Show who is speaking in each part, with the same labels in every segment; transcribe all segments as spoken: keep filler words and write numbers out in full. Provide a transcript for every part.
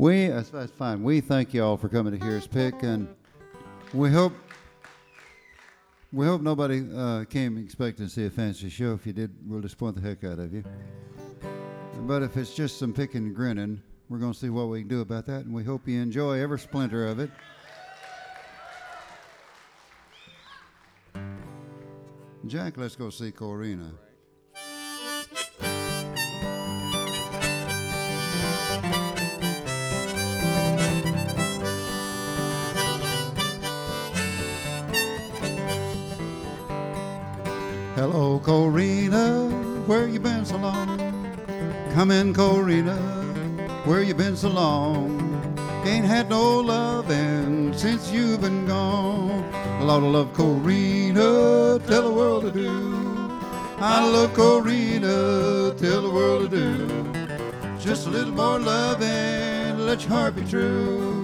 Speaker 1: We, that's, that's fine. We thank you all for coming to hear us pick, and we hope we hope nobody uh, came expecting to see a fancy show. If you did, we'll disappoint the heck out of you. But if it's just some picking and grinning, we're going to see what we can do about that, and we hope you enjoy every splinter of it. Jack, let's go see Corina. Hello, Corina, where you been so long? Come in, Corina, where you been so long? Ain't had no loving since you've been gone. A lot of love, Corina, tell the world to do. I love Corina, tell the world to do. Just a little more loving, let your heart be true.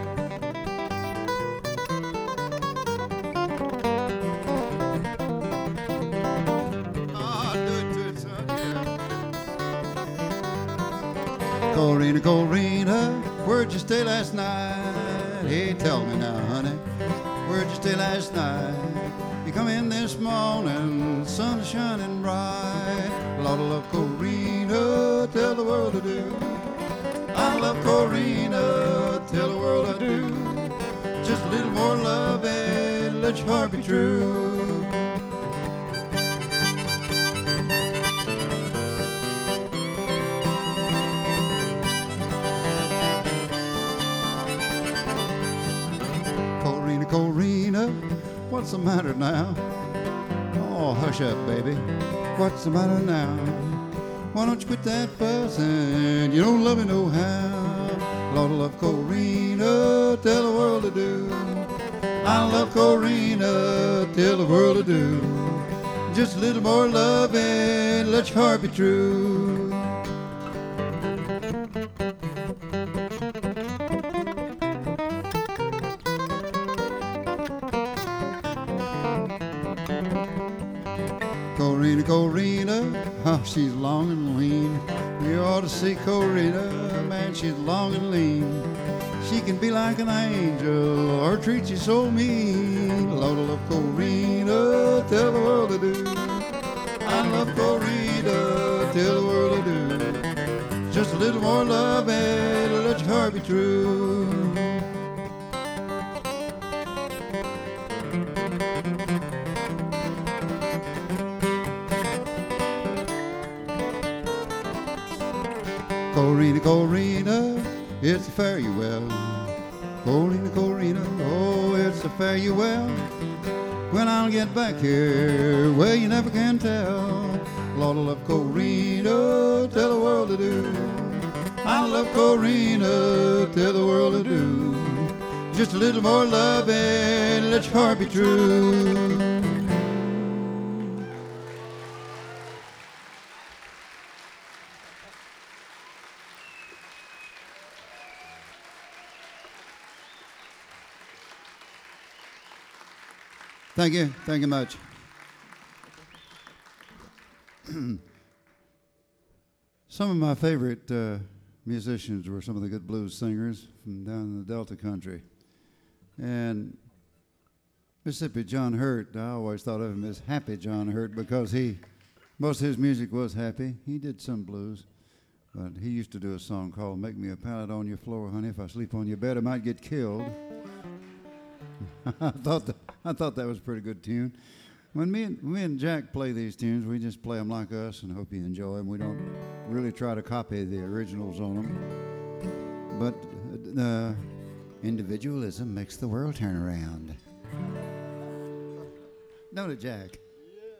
Speaker 1: Corina, Corina, where'd you stay last night? Hey, tell me now, honey, where'd you stay last night? You come in this morning, sun is shining bright. Lord, I love Corina, tell the world I do. I love Corina, tell the world I do. Just a little more love and let your heart be true. Corina, what's the matter now? Oh, hush up, baby. What's the matter now? Why don't you quit that fussing? You don't love me no how. Lord, I love Corina, tell the world to do. I love Corina, tell the world to do. Just a little more love and let your heart be true. Corina, Corina, oh, she's long and lean. You ought to see Corina, man, she's long and lean. She can be like an angel or treat you so mean. Lord, I love Corina, tell the world to do. I love Corina, tell the world to do. Just a little more love and let your heart be true. Corina, Corina, it's a fare you well. Corina, Corina, oh, it's a fare you well. When I'll get back here, well, you never can tell. Lord, I love Corina, tell the world to do. I love Corina, tell the world to do. Just a little more love and let your heart be true. Thank you. Thank you much. Some of my favorite uh, musicians were some of the good blues singers from down in the Delta country. And Mississippi John Hurt, I always thought of him as Happy John Hurt because he, most of his music was happy. He did some blues, but he used to do a song called Make Me a Pallet on Your Floor, Honey. If I sleep on your bed, I might get killed. I thought that, I thought that was a pretty good tune. When me and, me and Jack play these tunes, we just play them like us and hope you enjoy them. We don't really try to copy the originals on them. But uh, individualism makes the world turn around. Don't it, Jack?